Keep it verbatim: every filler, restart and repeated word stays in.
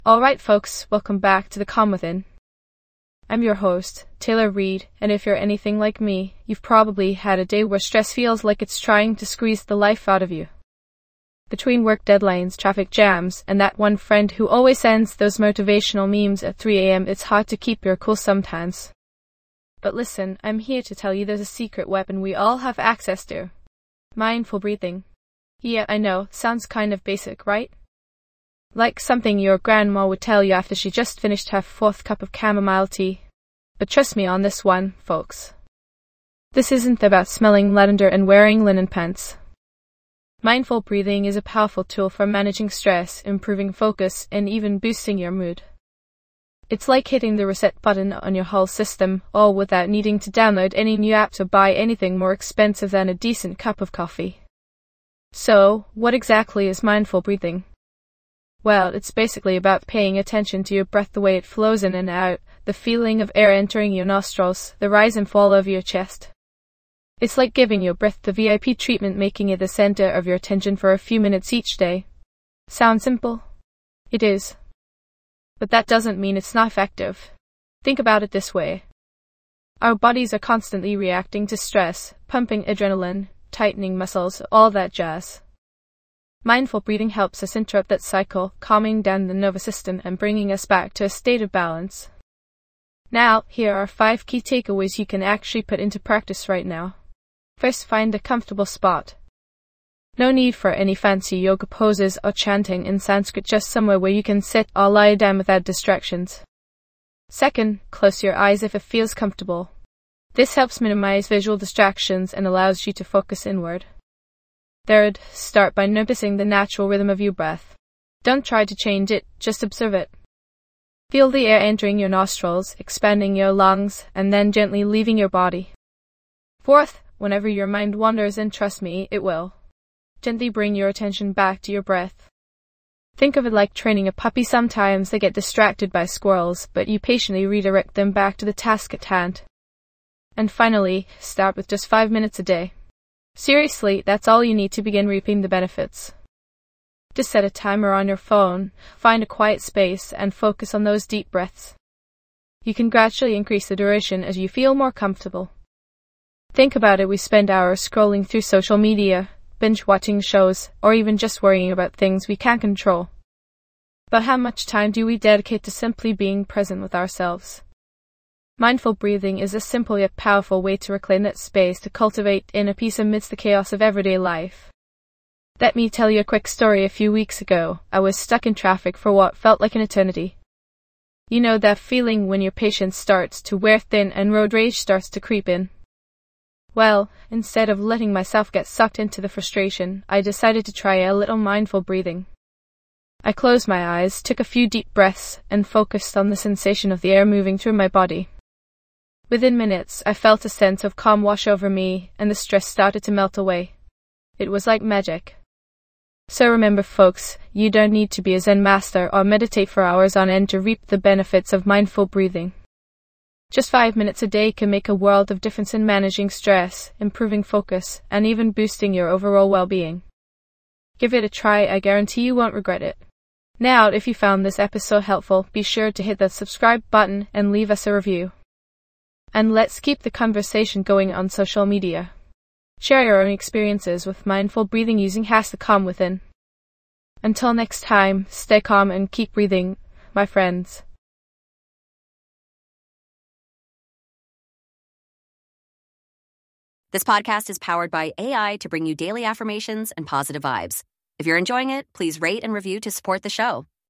Alright folks, welcome back to The Calm Within. I'm your host, Taylor Reed, and if you're anything like me, you've probably had a day where stress feels like it's trying to squeeze the life out of you. Between work deadlines, traffic jams, and that one friend who always sends those motivational memes at three a.m., it's hard to keep your cool sometimes. But listen, I'm here to tell you there's a secret weapon we all have access to. Mindful breathing. Yeah, I know, sounds kind of basic, right? Like something your grandma would tell you after she just finished her fourth cup of chamomile tea. But trust me on this one, folks. This isn't about smelling lavender and wearing linen pants. Mindful breathing is a powerful tool for managing stress, improving focus, and even boosting your mood. It's like hitting the reset button on your whole system, all without needing to download any new apps or buy anything more expensive than a decent cup of coffee. So, what exactly is mindful breathing? Well, it's basically about paying attention to your breath, the way it flows in and out, the feeling of air entering your nostrils, the rise and fall of your chest. It's like giving your breath the V I P treatment, making it the center of your attention for a few minutes each day. Sound simple? It is. But that doesn't mean it's not effective. Think about it this way. Our bodies are constantly reacting to stress, pumping adrenaline, tightening muscles, all that jazz. Mindful breathing helps us interrupt that cycle, calming down the nervous system and bringing us back to a state of balance. Now, here are five key takeaways you can actually put into practice right now. First, find a comfortable spot. No need for any fancy yoga poses or chanting in Sanskrit, just somewhere where you can sit or lie down without distractions. Second, close your eyes if it feels comfortable. This helps minimize visual distractions and allows you to focus inward. Third, start by noticing the natural rhythm of your breath. Don't try to change it, just observe it. Feel the air entering your nostrils, expanding your lungs, and then gently leaving your body. Fourth, whenever your mind wanders, and trust me, it will, gently bring your attention back to your breath. Think of it like training a puppy. Sometimes they get distracted by squirrels, but you patiently redirect them back to the task at hand. And finally, start with just five minutes a day. Seriously, that's all you need to begin reaping the benefits. Just set a timer on your phone, find a quiet space, and focus on those deep breaths. You can gradually increase the duration as you feel more comfortable. Think about it, we spend hours scrolling through social media, binge-watching shows, or even just worrying about things we can't control. But how much time do we dedicate to simply being present with ourselves? Mindful breathing is a simple yet powerful way to reclaim that space, to cultivate inner peace amidst the chaos of everyday life. Let me tell you a quick story. A few weeks ago, I was stuck in traffic for what felt like an eternity. You know that feeling when your patience starts to wear thin and road rage starts to creep in? Well, instead of letting myself get sucked into the frustration, I decided to try a little mindful breathing. I closed my eyes, took a few deep breaths, and focused on the sensation of the air moving through my body. Within minutes, I felt a sense of calm wash over me, and the stress started to melt away. It was like magic. So remember folks, you don't need to be a Zen master or meditate for hours on end to reap the benefits of mindful breathing. Just five minutes a day can make a world of difference in managing stress, improving focus, and even boosting your overall well-being. Give it a try, I guarantee you won't regret it. Now, if you found this episode helpful, be sure to hit that subscribe button and leave us a review. And let's keep the conversation going on social media. Share your own experiences with mindful breathing using hashtag Calm Within. Until next time, stay calm and keep breathing, my friends. This podcast is powered by A I to bring you daily affirmations and positive vibes. If you're enjoying it, please rate and review to support the show.